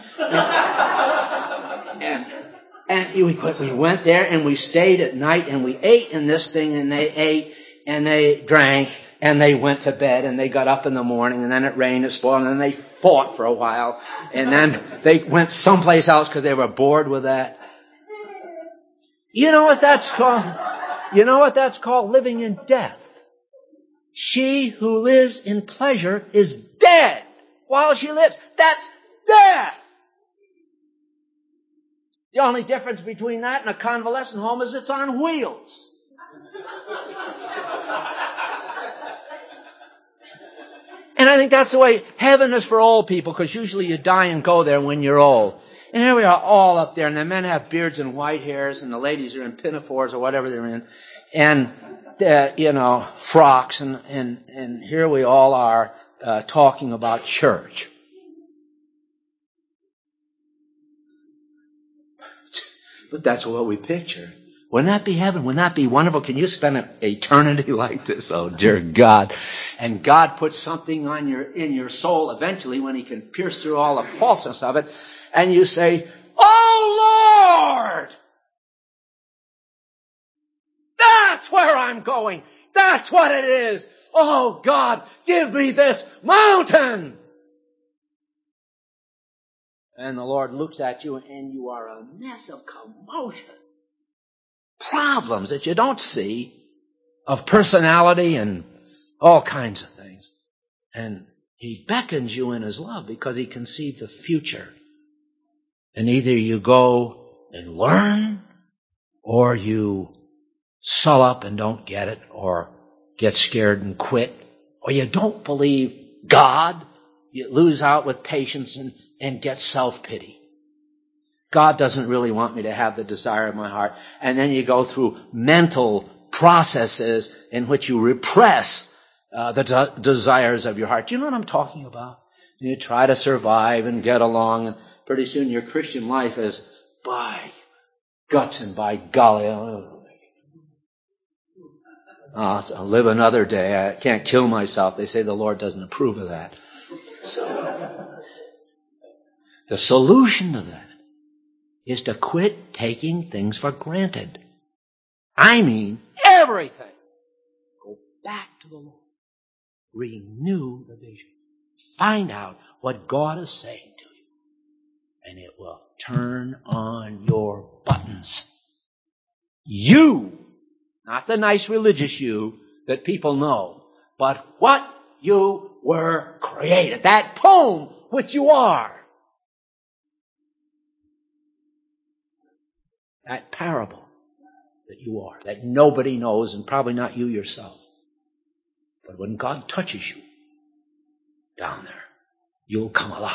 And, and, and we, we went there and we stayed at night and we ate in this thing and they ate and they drank and they went to bed and they got up in the morning and then it rained, it spoiled, and then they fought for a while and then they went someplace else because they were bored with that. You know what that's called? You know what that's called? Living in death. She who lives in pleasure is dead while she lives. That's death. The only difference between that and a convalescent home is it's on wheels. And I think that's the way heaven is for old people, because usually you die and go there when you're old. And here we are all up there, and the men have beards and white hairs, and the ladies are in pinafores or whatever they're in, and, uh, you know, frocks, and, and, and here we all are uh, talking about church. But that's what we picture. Wouldn't that be heaven? Wouldn't that be wonderful? Can you spend an eternity like this? Oh, dear God. And God puts something on your, in your soul eventually when He can pierce through all the falseness of it. And you say, oh, Lord! That's where I'm going. That's what it is. Oh, God, give me this mountain. And the Lord looks at you and you are a mess of commotion. Problems that you don't see, of personality and all kinds of things. And He beckons you in His love because He can see the future. And either you go and learn, or you sull up and don't get it, or get scared and quit, or you don't believe God, you lose out with patience and, and get self-pity. God doesn't really want me to have the desire of my heart. And then you go through mental processes in which you repress uh, the de- desires of your heart. Do you know what I'm talking about? You try to survive and get along, and pretty soon your Christian life is, by guts and by golly, oh, I'll live another day. I can't kill myself. They say the Lord doesn't approve of that. So, the solution to that is to quit taking things for granted. I mean everything. Go back to the Lord. Renew the vision. Find out what God is saying to you. And it will turn on your buttons. You, not the nice religious you that people know, but what you were created. That poem which you are. That parable that you are, that nobody knows, and probably not you yourself. But when God touches you down there, you'll come alive.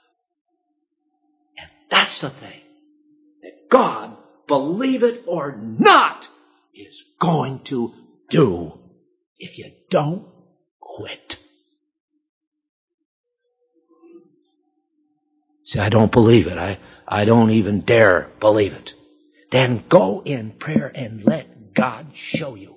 And that's the thing that God, believe it or not, is going to do if you don't quit. Say, I don't believe it. I, I don't even dare believe it. Then go in prayer and let God show you.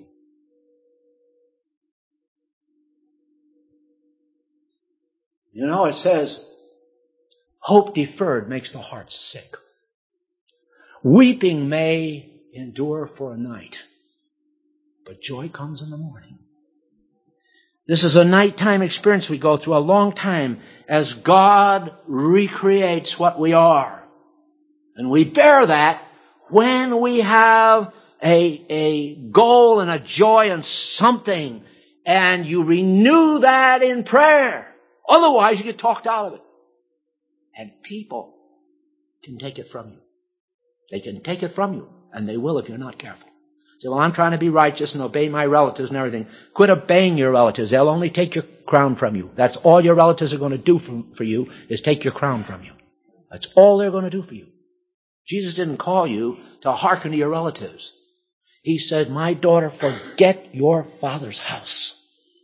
You know, it says, hope deferred makes the heart sick. Weeping may endure for a night, but joy comes in the morning. This is a nighttime experience we go through a long time as God recreates what we are. And we bear that when we have a, a goal and a joy and something, and you renew that in prayer. Otherwise, you get talked out of it. And people can take it from you. They can take it from you, and they will if you're not careful. Say, well, I'm trying to be righteous and obey my relatives and everything. Quit obeying your relatives. They'll only take your crown from you. That's all your relatives are going to do for, for you, is take your crown from you. That's all they're going to do for you. Jesus didn't call you to hearken to your relatives. He said, my daughter, forget your father's house.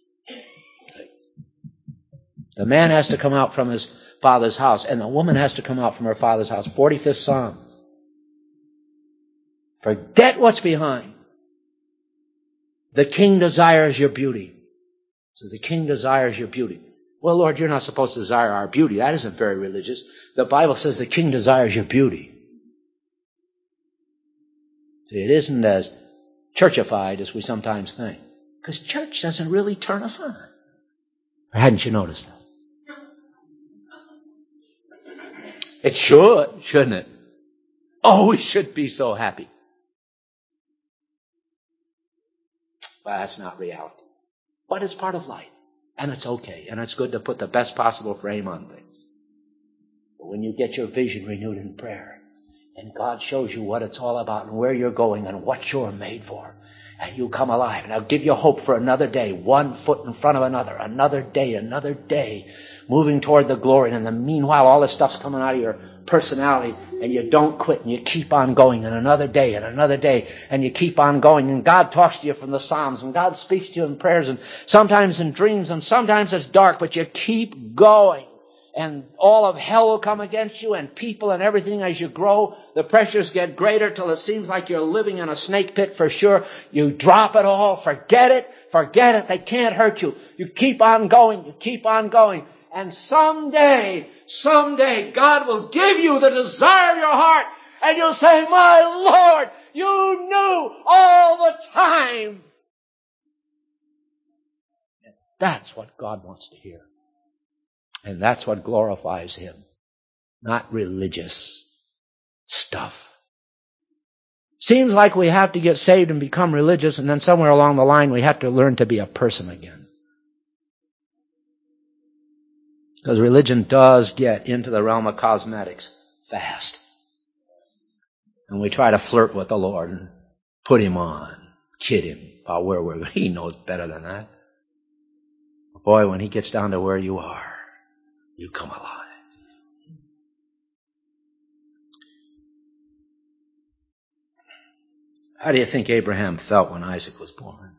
The man has to come out from his father's house, and the woman has to come out from her father's house. forty-fifth Psalm. Forget what's behind. The king desires your beauty. So the king desires your beauty. Well, Lord, you're not supposed to desire our beauty. That isn't very religious. The Bible says the king desires your beauty. See, it isn't as churchified as we sometimes think. Because church doesn't really turn us on. Or hadn't you noticed that? It should, shouldn't it? Oh, we should be so happy. But that's not reality. But it's part of life. And it's okay. And it's good to put the best possible frame on things. But when you get your vision renewed in prayer, and God shows you what it's all about and where you're going and what you're made for, and you come alive, and I'll give you hope for another day, one foot in front of another, another day, another day, moving toward the glory. And in the meanwhile, all this stuff's coming out of your personality, and you don't quit, and you keep on going, and another day, and another day, and you keep on going. And God talks to you from the Psalms, and God speaks to you in prayers, and sometimes in dreams, and sometimes it's dark, but you keep going. And all of hell will come against you, and people and everything. As you grow, the pressures get greater till it seems like you're living in a snake pit for sure. You drop it all, forget it, forget it. They can't hurt you. You keep on going, you keep on going. And someday, someday, God will give you the desire of your heart, and you'll say, my Lord, you knew all the time. And that's what God wants to hear. And that's what glorifies Him. Not religious stuff. Seems like we have to get saved and become religious, and then somewhere along the line we have to learn to be a person again. Because religion does get into the realm of cosmetics fast. And we try to flirt with the Lord and put Him on, kid Him about where we're going. He knows better than that. Boy, when He gets down to where you are, you come alive. How do you think Abraham felt when Isaac was born?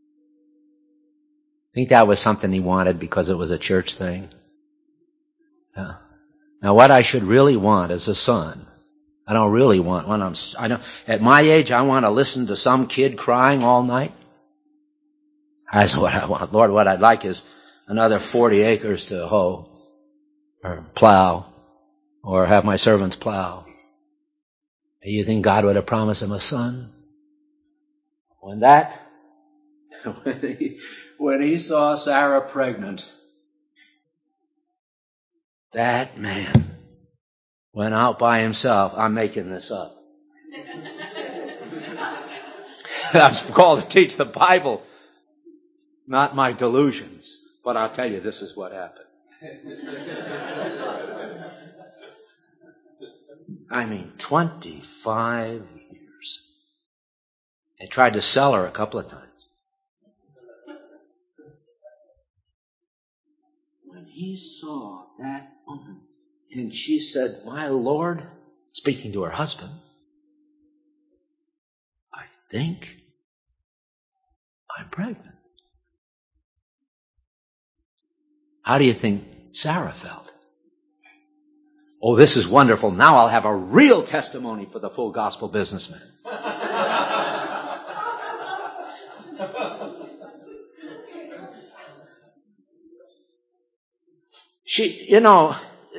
Think that was something he wanted because it was a church thing? Yeah. Now, what I should really want is a son. I don't really want one. I'm, I don't, at my age, I want to listen to some kid crying all night. That's what I want. Lord, what I'd like is another forty acres to hoe or plow or have my servants plow. And you think God would have promised him a son? When that, when he, when he saw Sarah pregnant, that man went out by himself. I'm making this up. I'm called to teach the Bible, not my delusions. But I'll tell you, this is what happened. I mean, twenty-five years. They tried to sell her a couple of times. When he saw that woman, and she said, my Lord, speaking to her husband, I think I'm pregnant. How do you think Sarah felt? Oh, this is wonderful. Now I'll have a real testimony for the full gospel businessman. She, you know,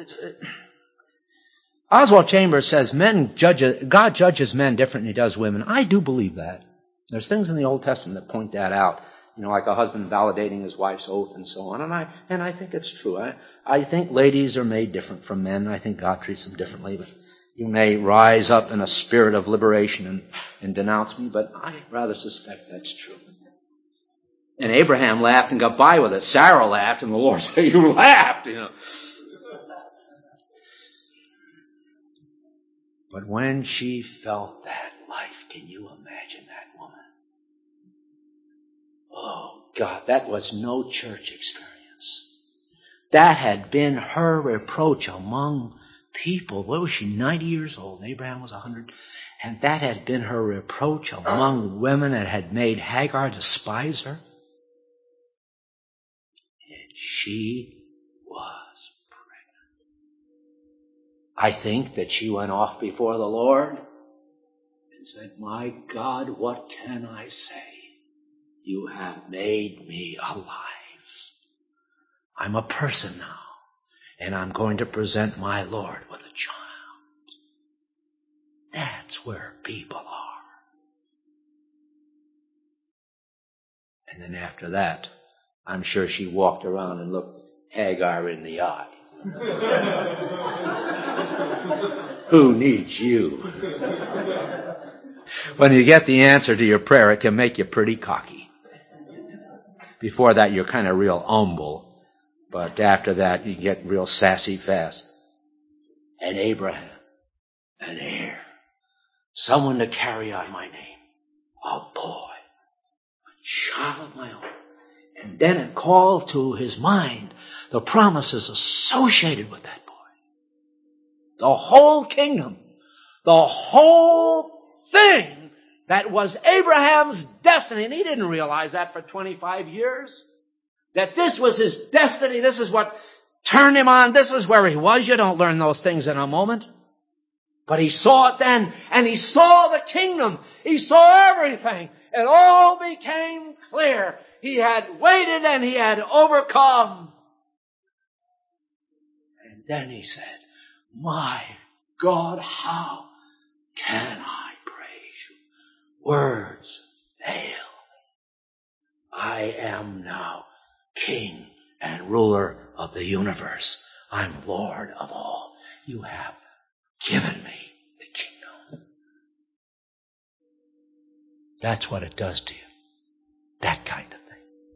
Oswald Chambers says men judge, God judges men different than he does women. I do believe that. There's things in the Old Testament that point that out. You know, like a husband validating his wife's oath and so on. And I, and I think it's true. I, I think ladies are made different from men. I think God treats them differently. But you may rise up in a spirit of liberation and, and denounce me, but I rather suspect that's true. And Abraham laughed and got by with it. Sarah laughed, and the Lord said, you laughed, you know. But when she felt that life, can you imagine that woman? Oh, God, that was no church experience. That had been her reproach among people. What was she, ninety years old? Abraham was one hundred. And that had been her reproach among women and had made Hagar despise her. And she was pregnant. I think that she went off before the Lord and said, my God, what can I say? You have made me alive. I'm a person now, and I'm going to present my Lord with a child. That's where people are. And then after that, I'm sure she walked around and looked Hagar in the eye. Who needs you? When you get the answer to your prayer, it can make you pretty cocky. Before that, you're kind of real humble. But after that, you get real sassy fast. And Abraham, an heir, someone to carry on my name, a boy, a child of my own. And then it called to his mind the promises associated with that boy. The whole kingdom, the whole thing that was Abraham's destiny. And he didn't realize that for twenty-five years. That this was his destiny. This is what turned him on. This is where he was. You don't learn those things in a moment. But he saw it then. And he saw the kingdom. He saw everything. It all became clear. He had waited and he had overcome. And then he said, my God, how can I praise you? Words fail. I am now King and ruler of the universe. I'm Lord of all. You have given me the kingdom. That's what it does to you. That kind of thing.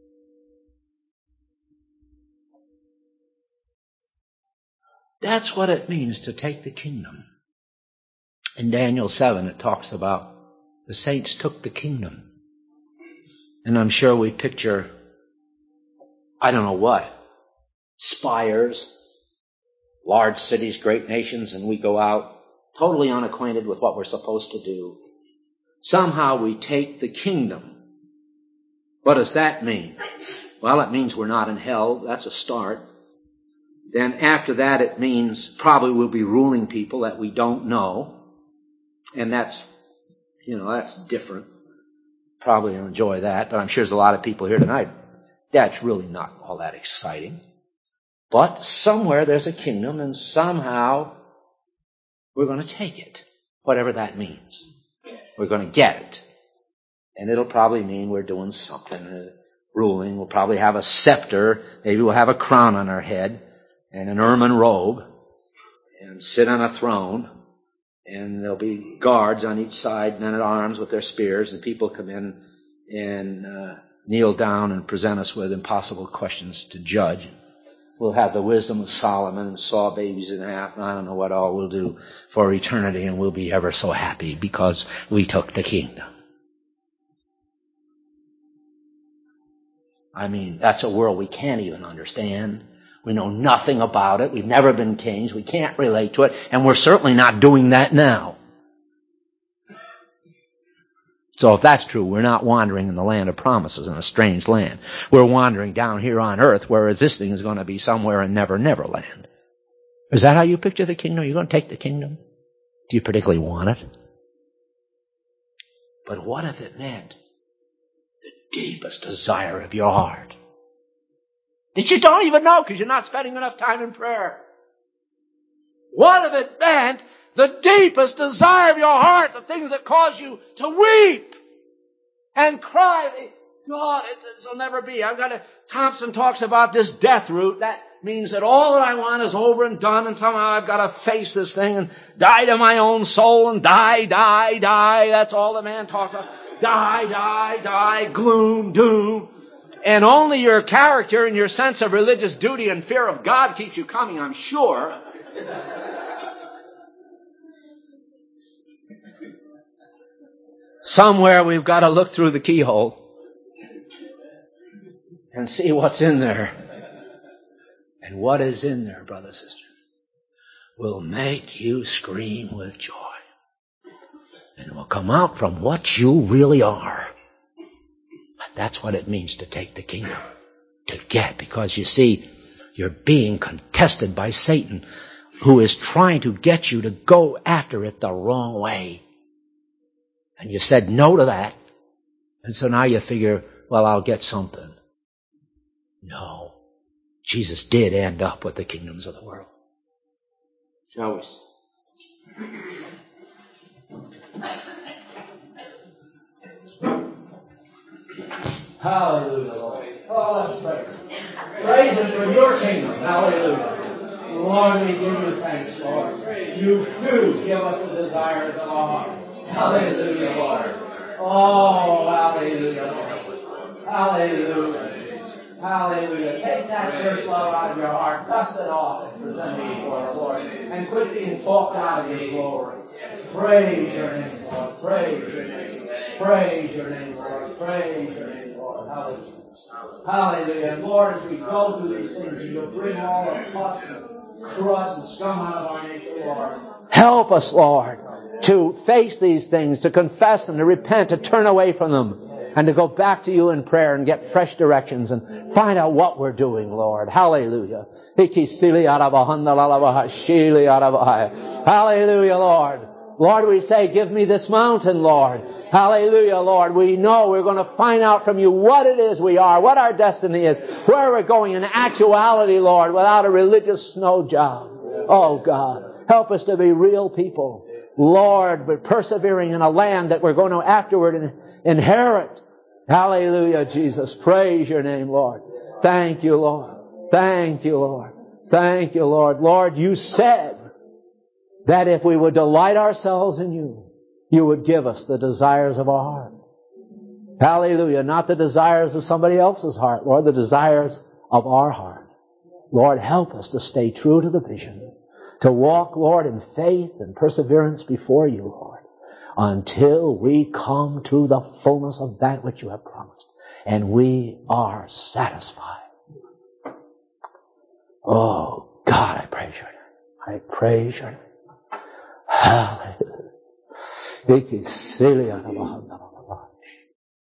That's what it means to take the kingdom. In Daniel seven, it talks about the saints took the kingdom. And I'm sure we picture, I don't know what, spires, large cities, great nations, and we go out totally unacquainted with what we're supposed to do. Somehow we take the kingdom. What does that mean? Well, it means we're not in hell. That's a start. Then after that, it means probably we'll be ruling people that we don't know. And that's, you know, that's different. Probably enjoy that, but I'm sure there's a lot of people here tonight. That's really not all that exciting. But somewhere there's a kingdom, and somehow we're going to take it, whatever that means. We're going to get it. And it'll probably mean we're doing something, uh, ruling. We'll probably have a scepter. Maybe we'll have a crown on our head and an ermine robe and sit on a throne. And there'll be guards on each side, men at arms with their spears, and people come in and uh, kneel down and present us with impossible questions to judge. We'll have the wisdom of Solomon and saw babies in half, and I don't know what all we'll do for eternity, and we'll be ever so happy because we took the kingdom. I mean, that's a world we can't even understand. We know nothing about it. We've never been kings. We can't relate to it. And we're certainly not doing that now. So if that's true, we're not wandering in the land of promises in a strange land. We're wandering down here on earth, whereas this thing is going to be somewhere in Never Never Land. Is that how you picture the kingdom? You're going to take the kingdom? Do you particularly want it? But what if it meant the deepest desire of your heart that you don't even know because you're not spending enough time in prayer? What if it meant the deepest desire of your heart, the things that cause you to weep and cry? God, it, it'll never be. I've got to, Thompson talks about this death route. That means that all that I want is over and done, and somehow I've got to face this thing and die to my own soul and die, die, die. That's all the man talks about. Die, die, die, gloom, doom. And only your character and your sense of religious duty and fear of God keeps you coming, I'm sure. Somewhere we've got to look through the keyhole and see what's in there. And what is in there, brother, sister, will make you scream with joy. And will come out from what you really are. But that's what it means to take the kingdom. To get, because you see, you're being contested by Satan, who is trying to get you to go after it the wrong way. And you said no to that. And so now you figure, well, I'll get something. No. Jesus did end up with the kingdoms of the world. Shall we? Hallelujah, Lord. Oh, let's pray. Praise Him for your kingdom. Hallelujah. Lord, we give you thanks, Lord. You do give us the desires of our heart. Hallelujah, Lord. Oh, hallelujah, Lord. Hallelujah. Hallelujah. Take that first love out of your heart, dust it off, and present it before the Lord, and quit being talked out of your glory. Praise your name, Lord. Praise your name. Praise your name, Lord. Praise your name, Lord. Hallelujah. Hallelujah. And Lord, as we go through these things, you'll bring all the pus and crud and scum out of our nature, Lord. Help us, Lord, to face these things, to confess them, to repent, to turn away from them. And to go back to you in prayer and get fresh directions and find out what we're doing, Lord. Hallelujah. Hallelujah, Lord. Lord, we say, give me this mountain, Lord. Hallelujah, Lord. We know we're going to find out from you what it is we are, what our destiny is, where we're going in actuality, Lord, without a religious snow job. Oh, God. Help us to be real people. Lord, we're persevering in a land that we're going to afterward inherit. Hallelujah, Jesus. Praise your name, Lord. Thank you, Lord. Thank you, Lord. Thank you, Lord. Lord, you said that if we would delight ourselves in you, you would give us the desires of our heart. Hallelujah. Not the desires of somebody else's heart, Lord, the desires of our heart. Lord, help us to stay true to the vision, to walk, Lord, in faith and perseverance before you, Lord, until we come to the fullness of that which you have promised, and we are satisfied. Oh, God, I praise your name. I praise your name. Hallelujah.